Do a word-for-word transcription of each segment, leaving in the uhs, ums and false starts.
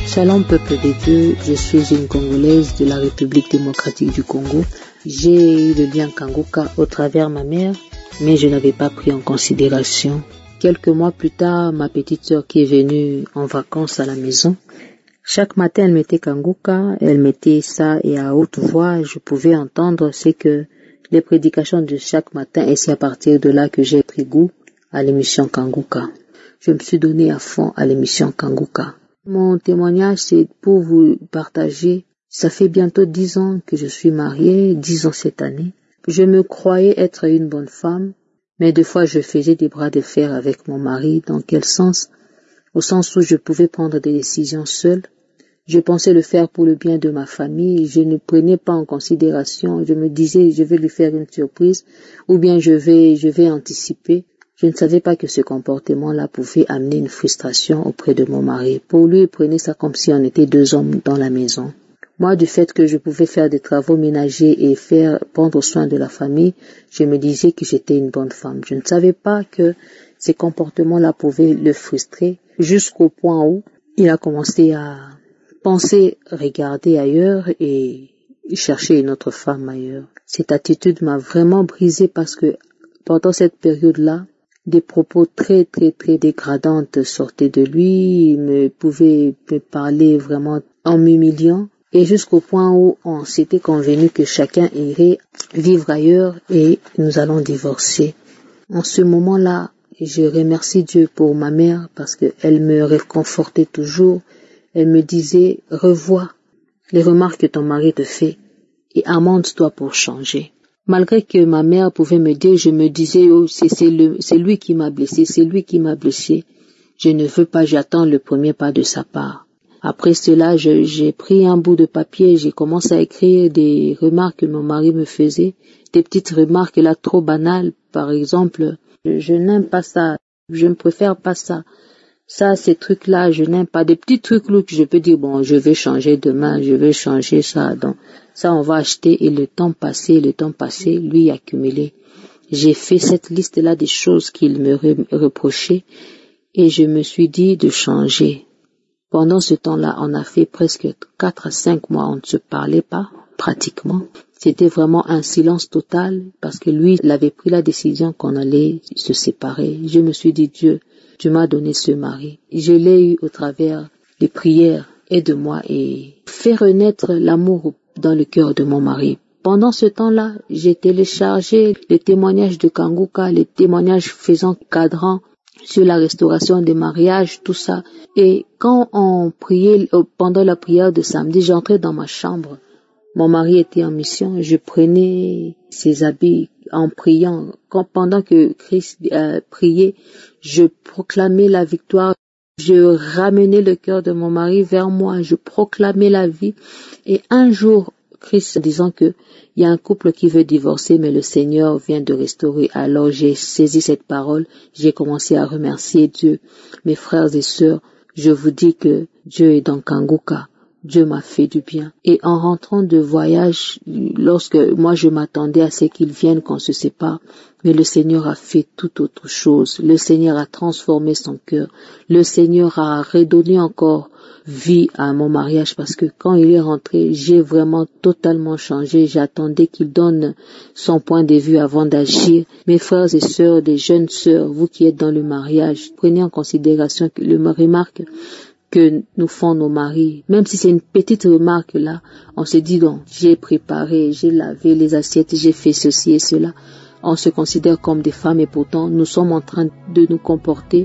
Shalom peuple de Dieu, je suis une Congolaise de la République démocratique du Congo. J'ai eu le lien Kanguka au travers ma mère, mais je n'avais pas pris en considération. Quelques mois plus tard, ma petite sœur qui est venue en vacances à la maison, chaque matin elle mettait Kanguka, elle mettait ça et à haute voix, je pouvais entendre c'est que les prédications de chaque matin et c'est à partir de là que j'ai pris goût à l'émission Kanguka. Je me suis donné à fond à l'émission Kanguka. Mon témoignage, c'est pour vous partager. Ça fait bientôt dix ans que je suis mariée, dix ans cette année. Je me croyais être une bonne femme, mais des fois je faisais des bras de fer avec mon mari. Dans quel sens? Au sens où je pouvais prendre des décisions seule. Je pensais le faire pour le bien de ma famille. Je ne prenais pas en considération. Je me disais, je vais lui faire une surprise, ou bien je vais, je vais anticiper. Je ne savais pas que ce comportement-là pouvait amener une frustration auprès de mon mari. Pour lui, il prenait ça comme si on était deux hommes dans la maison. Moi, du fait que je pouvais faire des travaux ménagers et faire prendre soin de la famille, je me disais que j'étais une bonne femme. Je ne savais pas que ces comportements-là pouvaient le frustrer jusqu'au point où il a commencé à penser regarder ailleurs et chercher une autre femme ailleurs. Cette attitude m'a vraiment brisée parce que pendant cette période-là, des propos très très très dégradantes sortaient de lui, il me pouvait me parler vraiment en m'humiliant et jusqu'au point où on s'était convenu que chacun irait vivre ailleurs et nous allons divorcer. En ce moment-là, je remercie Dieu pour ma mère parce qu'elle me réconfortait toujours. Elle me disait, revois les remarques que ton mari te fait et amende-toi pour changer. Malgré que ma mère pouvait me dire, je me disais, oh, c'est, c'est, le, c'est lui qui m'a blessé, c'est lui qui m'a blessé. Je ne veux pas, j'attends le premier pas de sa part. Après cela, je, j'ai pris un bout de papier, j'ai commencé à écrire des remarques que mon mari me faisait, des petites remarques là trop banales. Par exemple, je, je n'aime pas ça, je ne préfère pas ça. Ça, ces trucs-là, je n'aime pas. Des petits trucs là que je peux dire, bon, je vais changer demain, je vais changer ça. Donc, ça, on va acheter et le temps passé, le temps passé, lui accumulé. J'ai fait cette liste-là des choses qu'il me reprochait et je me suis dit de changer. Pendant ce temps-là, on a fait presque quatre à cinq mois, on ne se parlait pas, pratiquement. C'était vraiment un silence total parce que lui, il avait pris la décision qu'on allait se séparer. Je me suis dit, Dieu, tu m'as donné ce mari. Je l'ai eu au travers des prières. Aide-moi et fais renaître l'amour dans le cœur de mon mari. Pendant ce temps-là, j'ai téléchargé les témoignages de Kanguka, les témoignages faisant cadran sur la restauration des mariages, tout ça. Et quand on priait, pendant la prière de samedi, j'entrais dans ma chambre. Mon mari était en mission, je prenais ses habits en priant. Quand, pendant que Christ euh, priait, je proclamais la victoire. Je ramenais le cœur de mon mari vers moi. Je proclamais la vie. Et un jour, Christ disant que il y a un couple qui veut divorcer, mais le Seigneur vient de restaurer. Alors j'ai saisi cette parole. J'ai commencé à remercier Dieu. Mes frères et sœurs, je vous dis que Dieu est dans Kanguka. Dieu m'a fait du bien. Et en rentrant de voyage, lorsque moi je m'attendais à ce qu'il vienne, qu'on se sépare, mais le Seigneur a fait tout autre chose. Le Seigneur a transformé son cœur. Le Seigneur a redonné encore vie à mon mariage parce que quand il est rentré, j'ai vraiment totalement changé. J'attendais qu'il donne son point de vue avant d'agir. Mes frères et sœurs, des jeunes sœurs, vous qui êtes dans le mariage, prenez en considération que le remarque que nous font nos maris, même si c'est une petite remarque là, on se dit donc, j'ai préparé, j'ai lavé les assiettes, j'ai fait ceci et cela. On se considère comme des femmes et pourtant nous sommes en train de nous comporter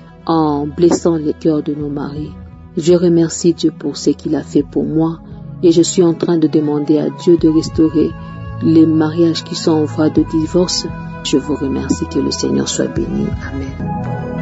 en blessant les cœurs de nos maris. Je remercie Dieu pour ce qu'il a fait pour moi et je suis en train de demander à Dieu de restaurer les mariages qui sont en voie de divorce. Je vous remercie, que le Seigneur soit béni. Amen.